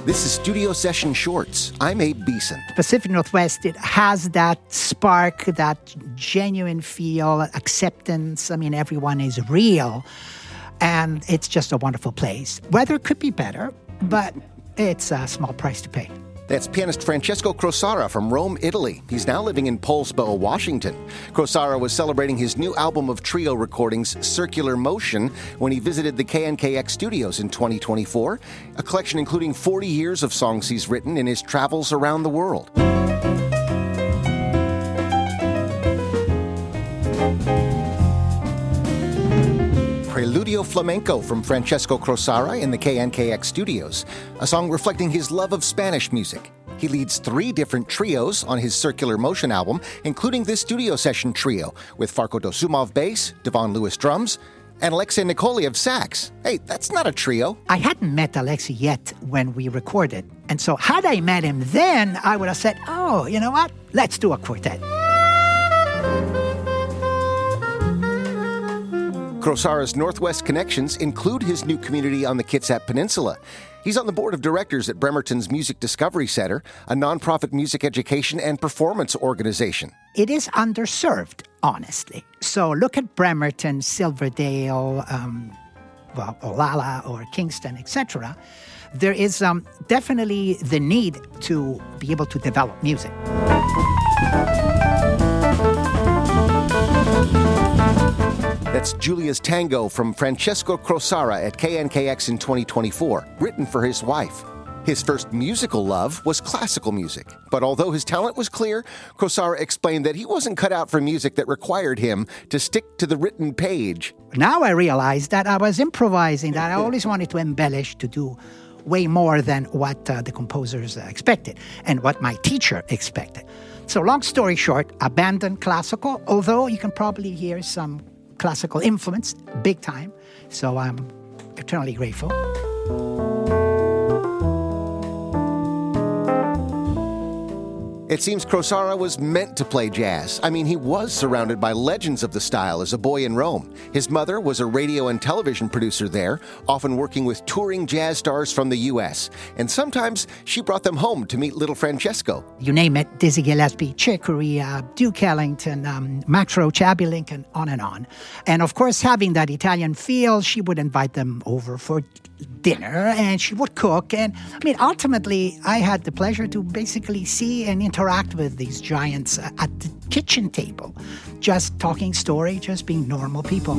This is Studio Session Shorts. I'm Abe Beeson. Pacific Northwest, it has that spark, that genuine feel, acceptance. I mean, everyone is real. And it's just a wonderful place. Weather could be better, but it's a small price to pay. That's pianist Francesco Crosara from Rome, Italy. He's now living in Poulsbo, Washington. Crosara was celebrating his new album of trio recordings, Circular Motion, when he visited the KNKX studios in 2024, a collection including 40 years of songs he's written in his travels around the world. Preludio Flamenco from Francesco Crosara in the KNKX studios, a song reflecting his love of Spanish music. He leads 3 different trios on his Circular Motion album, including this studio session trio with Farko Dosumov bass, Devon Lewis drums, and Alexei Nikoliev sax. Hey, that's not a trio. I hadn't met Alexei yet when we recorded. And so had I met him then, I would have said, oh, you know what? Let's do a quartet. Crosara's Northwest connections include his new community on the Kitsap Peninsula. He's on the board of directors at Bremerton's Music Discovery Center, a nonprofit music education and performance organization. It is underserved, honestly. So look at Bremerton, Silverdale, Olalla or Kingston, etc. There is definitely the need to be able to develop music. That's Julia's Tango from Francesco Crosara at KNKX in 2024, written for his wife. His first musical love was classical music, but although his talent was clear, Crosara explained that he wasn't cut out for music that required him to stick to the written page. Now I realize that I was improvising, that I always wanted to embellish, to do way more than what the composers expected and what my teacher expected. So long story short, abandoned classical, although you can probably hear some classical influence, big time. So I'm eternally grateful. It seems Crosara was meant to play jazz. I mean, he was surrounded by legends of the style as a boy in Rome. His mother was a radio and television producer there, often working with touring jazz stars from the U.S. And sometimes she brought them home to meet little Francesco. You name it, Dizzy Gillespie, Chick Corea, Duke Ellington, Max Roach, Abbey Lincoln, on and on. And of course, having that Italian feel, she would invite them over for dinner and she would cook. And I mean, ultimately, I had the pleasure to basically see and interact with these giants at the kitchen table, just talking story, just being normal people.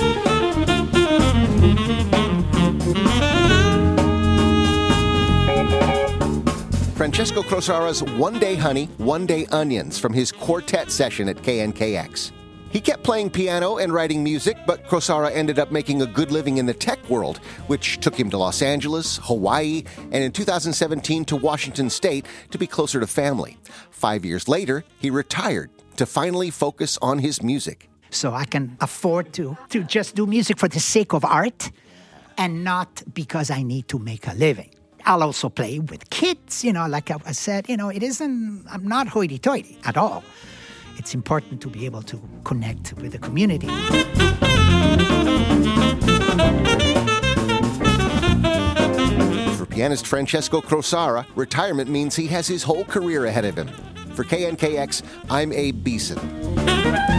Francesco Crosara's One Day Honey, One Day Onions from his quartet session at KNKX. He kept playing piano and writing music, but Crosara ended up making a good living in the tech world, which took him to Los Angeles, Hawaii, and in 2017 to Washington State to be closer to family. 5 years later, he retired to finally focus on his music. So I can afford to just do music for the sake of art and not because I need to make a living. I'll also play with kids, like I said, I'm not hoity-toity at all. It's important to be able to connect with the community. For pianist Francesco Crosara, retirement means he has his whole career ahead of him. For KNKX, I'm Abe Beeson.